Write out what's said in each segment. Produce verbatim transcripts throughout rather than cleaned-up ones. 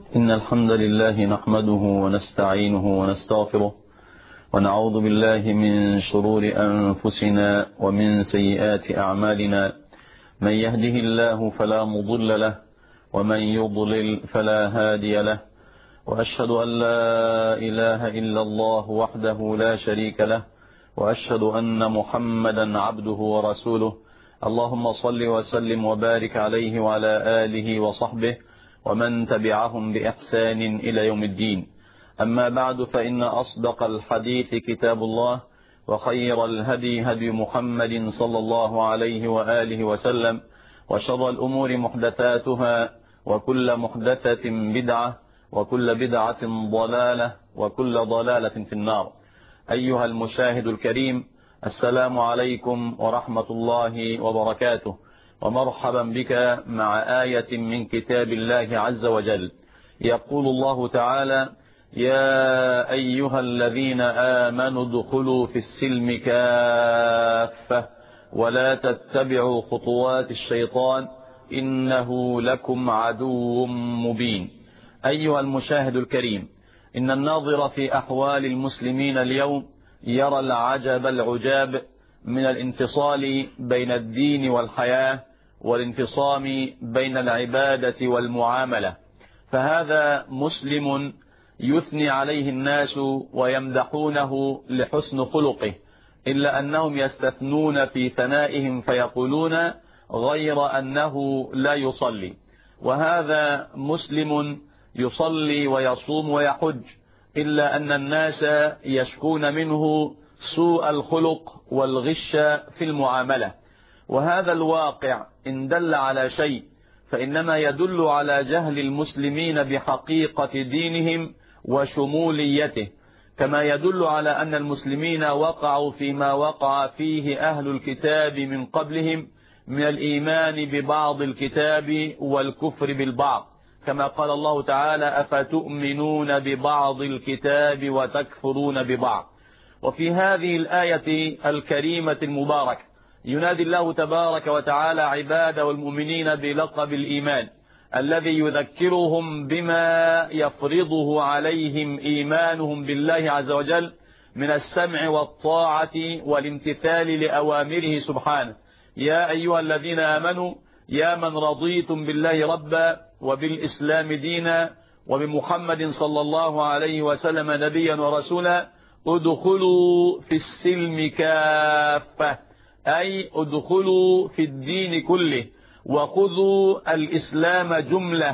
إن الحمد لله نحمده ونستعينه ونستغفره ونعوذ بالله من شرور أنفسنا ومن سيئات أعمالنا. من يهده الله فلا مضل له ومن يضلل فلا هادي له، وأشهد أن لا إله إلا الله وحده لا شريك له، وأشهد أن محمدا عبده ورسوله. اللهم صل وسلم وبارك عليه وعلى آله وصحبه ومن تبعهم بإحسان إلى يوم الدين. أما بعد، فإن أصدق الحديث كتاب الله، وخير الهدي هدي محمد صلى الله عليه وآله وسلم، وشر الأمور محدثاتها، وكل محدثة بدعة، وكل بدعة ضلالة، وكل ضلالة في النار. أيها المشاهد الكريم، السلام عليكم ورحمة الله وبركاته، ومرحبا بك مع آية من كتاب الله عز وجل. يقول الله تعالى: يا أيها الذين آمنوا ادخلوا في السلم كافة ولا تتبعوا خطوات الشيطان إنه لكم عدو مبين. أيها المشاهد الكريم، إن الناظر في أحوال المسلمين اليوم يرى العجب العجاب من الانفصال بين الدين والحياة، والانفصام بين العبادة والمعاملة. فهذا مسلم يثني عليه الناس ويمدحونه لحسن خلقه، إلا أنهم يستثنون في ثنائهم فيقولون غير أنه لا يصلي. وهذا مسلم يصلي ويصوم ويحج، إلا أن الناس يشكون منه سوء الخلق والغش في المعاملة. وهذا الواقع إن دل على شيء فإنما يدل على جهل المسلمين بحقيقة دينهم وشموليته، كما يدل على أن المسلمين وقعوا فيما وقع فيه أهل الكتاب من قبلهم من الإيمان ببعض الكتاب والكفر بالبعض، كما قال الله تعالى: أفتؤمنون ببعض الكتاب وتكفرون ببعض. وفي هذه الآية الكريمة المباركة ينادي الله تبارك وتعالى عباده والمؤمنين بلقب الإيمان، الذي يذكرهم بما يفرضه عليهم إيمانهم بالله عز وجل من السمع والطاعة والامتثال لأوامره سبحانه. يا أيها الذين آمنوا، يا من رضيتم بالله ربا وبالإسلام دينا وبمحمد صلى الله عليه وسلم نبيا ورسولا، ادخلوا في السلم كافة، أي ادخلوا في الدين كله، وخذوا الإسلام جملة،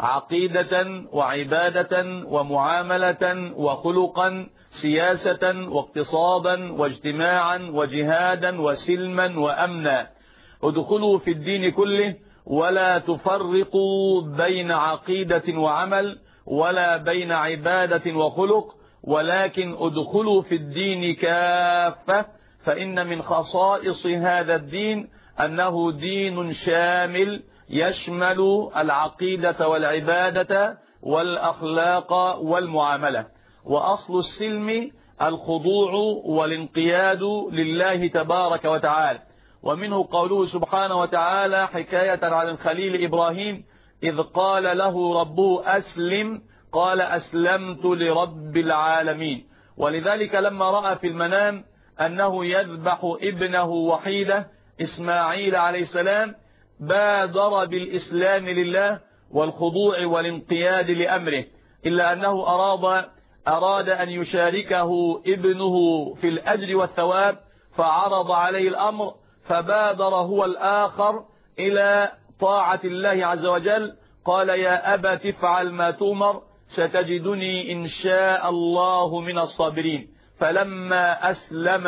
عقيدة وعبادة ومعاملة وخلقا، سياسة واقتصادا واجتماعا وجهادا وسلما وأمنا. ادخلوا في الدين كله، ولا تفرقوا بين عقيدة وعمل ولا بين عبادة وخلق، ولكن ادخلوا في الدين كافة، فإن من خصائص هذا الدين أنه دين شامل يشمل العقيدة والعبادة والأخلاق والمعاملة. وأصل السلم الخضوع والانقياد لله تبارك وتعالى. ومنه قوله سبحانه وتعالى حكاية عن الخليل إبراهيم: إذ قال له ربه أسلم قال أسلمت لرب العالمين. ولذلك لما رأى في المنام أنه يذبح ابنه وحيده إسماعيل عليه السلام بادر بالإسلام لله والخضوع والانقياد لأمره، إلا أنه أراد, أراد أن يشاركه ابنه في الأجر والثواب، فعرض عليه الأمر فبادر هو الآخر إلى طاعة الله عز وجل. قال: يا أبت افعل ما تؤمر ستجدني إن شاء الله من الصابرين. فلما أسلم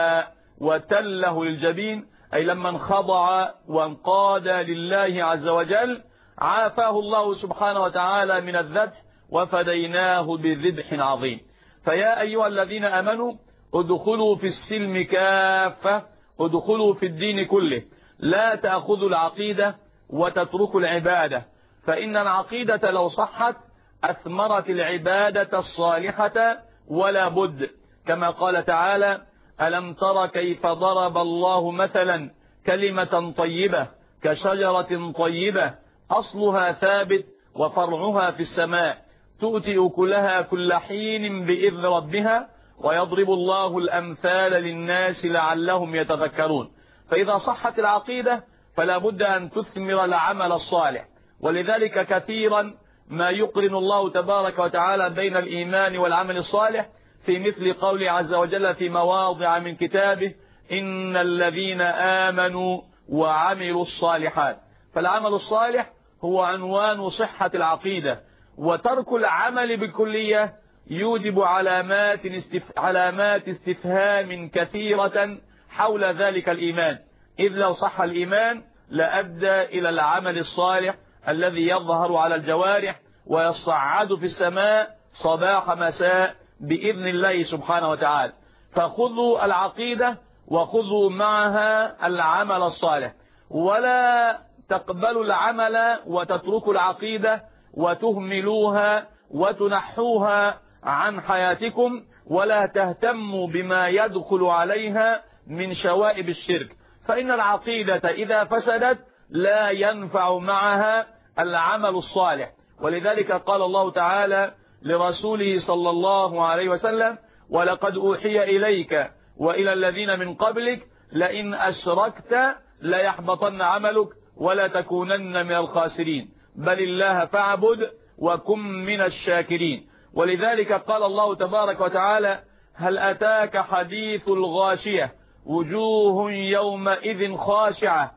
وتله للجبين، أي لما انخضع وانقاد لله عز وجل، عافاه الله سبحانه وتعالى من الذبح وفديناه بذبح عظيم. فيا أيها الذين آمنوا ادخلوا في السلم كافة، ادخلوا في الدين كله، لا تأخذوا العقيدة وتتركوا العبادة، فإن العقيدة لو صحت أثمرت العبادة الصالحة ولا بد، كما قال تعالى: ألم تر كيف ضرب الله مثلا كلمة طيبة كشجرة طيبة أصلها ثابت وفرعها في السماء تؤتي أكلها كل حين بإذن ربها ويضرب الله الأمثال للناس لعلهم يتذكرون. فإذا صحت العقيدة فلا بد أن تثمر العمل الصالح، ولذلك كثيرا ما يقرن الله تبارك وتعالى بين الإيمان والعمل الصالح في مثل قوله عز وجل في مواضع من كتابه: إن الذين آمنوا وعملوا الصالحات. فالعمل الصالح هو عنوان صحة العقيدة، وترك العمل بالكلية يوجب علامات استف... علامات استفهام كثيرة حول ذلك الإيمان، إذ لو صح الإيمان لأدى إلى العمل الصالح الذي يظهر على الجوارح ويصعد في السماء صباح مساء بإذن الله سبحانه وتعالى. فخذوا العقيدة وخذوا معها العمل الصالح، ولا تقبلوا العمل وتتركوا العقيدة وتهملوها وتنحوها عن حياتكم، ولا تهتموا بما يدخل عليها من شوائب الشرك، فإن العقيدة إذا فسدت لا ينفع معها العمل الصالح. ولذلك قال الله تعالى لرسوله صلى الله عليه وسلم: ولقد أوحي إليك وإلى الذين من قبلك لئن أشركت ليحبطن عملك ولا تكونن من الخاسرين بل الله فاعبد وكن من الشاكرين. ولذلك قال الله تبارك وتعالى: هل أتاك حديث الغاشية وجوه يومئذ خاشعة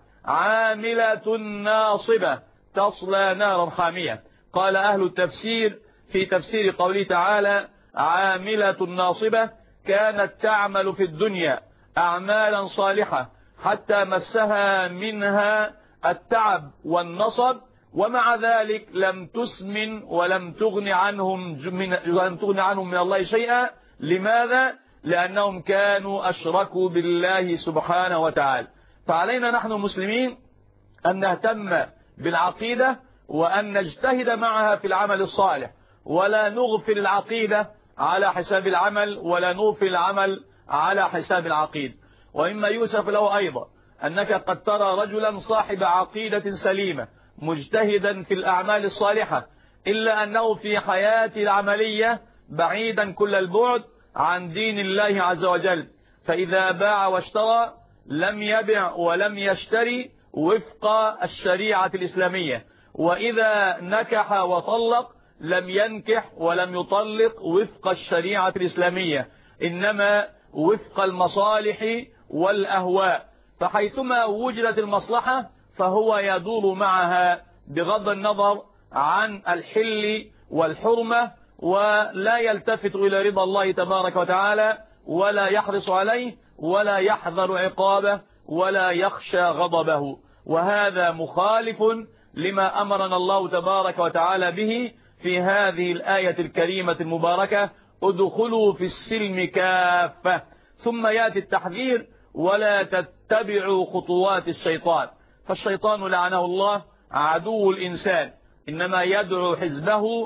عاملة ناصبة تصلى نارا حامية. قال أهل التفسير في تفسير قوله تعالى: عاملة ناصبة كانت تعمل في الدنيا أعمالا صالحة حتى مسها منها التعب والنصب، ومع ذلك لم تسمن ولم تغن عنهم من لم تغن عنهم من الله شيئا. لماذا؟ لأنهم كانوا أشركوا بالله سبحانه وتعالى. فعلينا نحن المسلمين أن نهتم بالعقيدة وأن نجتهد معها في العمل الصالح، ولا نغفل العقيدة على حساب العمل ولا نغفل العمل على حساب العقيدة. وإما يوسف له أيضا أنك قد ترى رجلا صاحب عقيدة سليمة مجتهدا في الأعمال الصالحة، إلا أنه في حياته العملية بعيدا كل البعد عن دين الله عز وجل، فإذا باع واشترى لم يبع ولم يشتري وفق الشريعة الإسلامية، وإذا نكح وطلق لم ينكح ولم يطلق وفق الشريعة الإسلامية، إنما وفق المصالح والأهواء. فحيثما وجدت المصلحة فهو يدور معها بغض النظر عن الحل والحرمة، ولا يلتفت إلى رضا الله تبارك وتعالى ولا يحرص عليه ولا يحذر عقابه ولا يخشى غضبه. وهذا مخالف لما أمرنا الله تبارك وتعالى به في هذه الآية الكريمة المباركة: ادخلوا في السلم كافة. ثم يأتي التحذير: ولا تتبعوا خطوات الشيطان، فالشيطان لعنه الله عدو الإنسان، إنما يدعو حزبه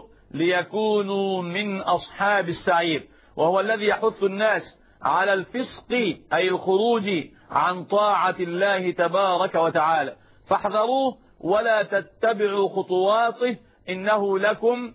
ليكونوا من أصحاب السعير، وهو الذي يحث الناس على الفسق أي الخروج عن طاعة الله تبارك وتعالى. فاحذروه ولا تتبعوا خطواته إنه لكم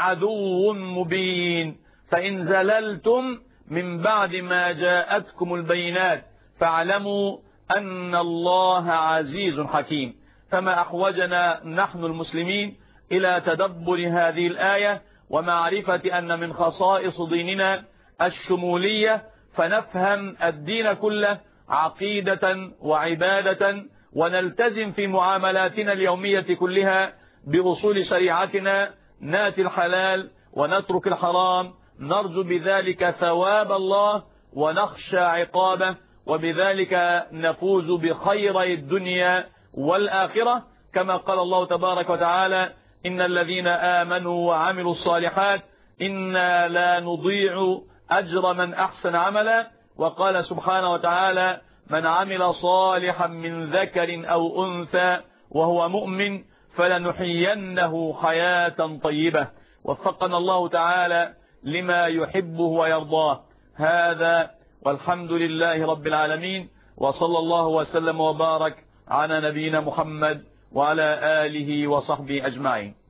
عدو مبين. فإن زللتم من بعد ما جاءتكم البينات فاعلموا أن الله عزيز حكيم. فما أحوجنا نحن المسلمين إلى تدبر هذه الآية ومعرفة أن من خصائص ديننا الشمولية، فنفهم الدين كله عقيدة وعبادة، ونلتزم في معاملاتنا اليومية كلها بأصول شريعتنا، ناتي الحلال ونترك الحرام، نرجو بذلك ثواب الله ونخشى عقابه، وبذلك نفوز بخير الدنيا والآخرة، كما قال الله تبارك وتعالى: إن الذين آمنوا وعملوا الصالحات إنا لا نضيع أجر من أحسن عملا. وقال سبحانه وتعالى: من عمل صالحا من ذكر أو أنثى وهو مؤمن فلنحيينه حياة طيبة. وفقنا الله تعالى لما يحبه ويرضاه. هذا والحمد لله رب العالمين، وصلى الله وسلم وبارك على نبينا محمد وعلى آله وصحبه أجمعين.